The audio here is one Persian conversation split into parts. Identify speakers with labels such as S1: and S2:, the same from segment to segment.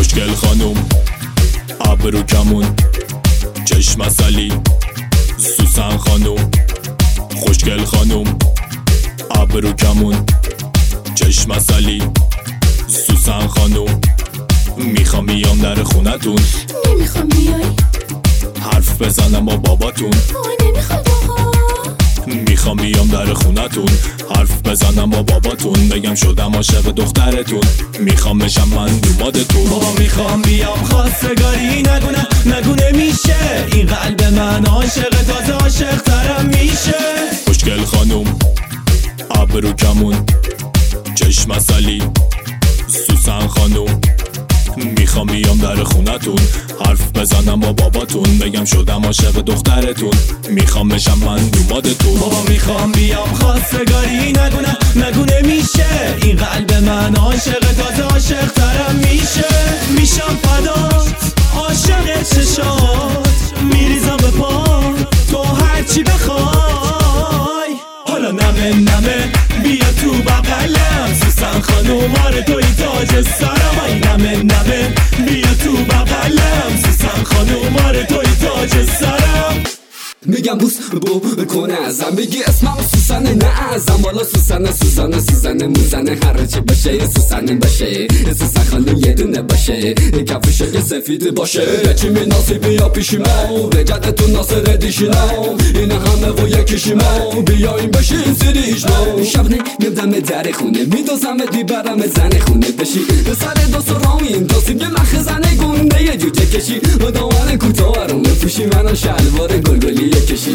S1: خوشگل خانوم ابرو کمون چشم عسلی سوسن خانوم خوشگل خانوم ابرو کمون چشم عسلی سوسن خانوم میخوام بیام در خونتون.
S2: نمیخوام بیای
S1: حرف بزنم با باباتون.
S2: نمیخواد آقا.
S1: میخوام بیام در خونتون حرف بزنم با باباتون بگم شدم عاشق دخترتون میخوام بشم من دومادتون.
S3: بابا میخوام بیام خواستگاری نگو نمیشه این قلب من عاشق تازه عاشق ترم میشه.
S1: خوشگل خانوم ابرو کمون چشم عسلی سوسن خانوم میخوام بیام در خونتون حرف بزنم با باباتون بگم شدم عاشق دخترتون میخوام بشم من دومادتون.
S3: بابا میخوام بیام خواستگاری نگو نمیشه این قلب من عاشق تازه عاشق ترم میشه. میشم فدات عاشق چشات میریزم به پا تو هرچی بخوای. حالا نمه بیا تو بغلم سوسن خانوم آره توی تاج سرم. ای نمه بیا تو بغلم سوسن خانوم آره توی تاج سرم.
S4: میگم بوس کنه ازم بگی اسمم سوسنه نه ازم والا سوسنه موزنه هر چی باشه سوسنه باشه سوسن خانم یه دونه باشه کفشه که سفید باشه چی مناسبی یا پیشی ما رجعتتون ناصر دیشینم این همه و یکیشی ما بیایم بشین سریش ما شبنه میبدم در خونه میدوزم دیبرم زن خونه بشی سر دوست رامین دوستی یه مخزنه گونه یه جوجه کشی و دامن کوتاه رو بپوشی منو شلوار گلگلی کشی.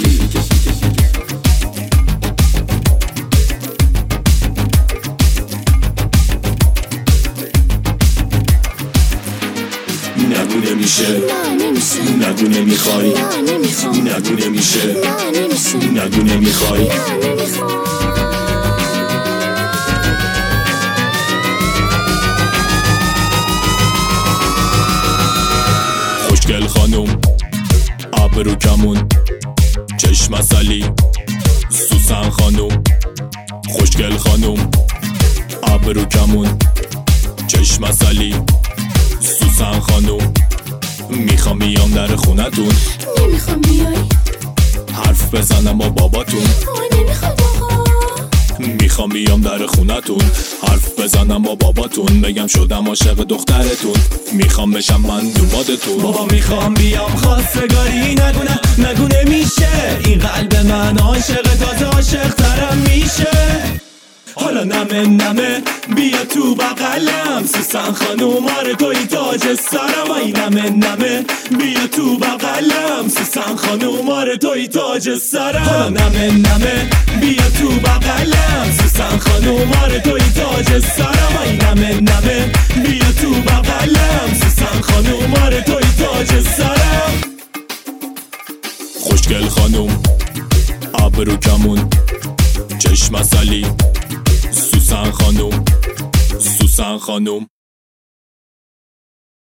S1: نگو نمیشه نگو نمیخوای نگو نمیشه نگو نمیخوای. خوشگل خانوم ابرو کمون چشم عسلی سوسن خانوم خوشگل خانوم ابرو کمون چشم عسلی سوسن خانوم میخوام بیام در خونتون.
S2: نمیخوام بیای
S1: حرف بزنم با باباتون.
S2: نمیخواد آقا.
S1: میخوام بیام در خونتون حرف بزنم با باباتون بگم شدم عاشق دخترتون میخوام بشم من دومادتون.
S3: بابا میخوام بیام خواستگاری نگو نمیشه این قلب من عاشق تازه عاشق ترم میشه. حالا نمه بیا تو بغلم سوسن خانوم آره توی تاج سرم. ای نمه بیا تو بغلم سوسن خانوم آره توی تاج سرم. حالا نمه بیا تو بغلم سوسن خانوم آره توی تاج سرم. ای نمه بیا تو بغلم سوسن خانوم آره توی تاج سرم.
S1: خوشگل خانوم ابرو کمون چشم عسلی سوسن خانوم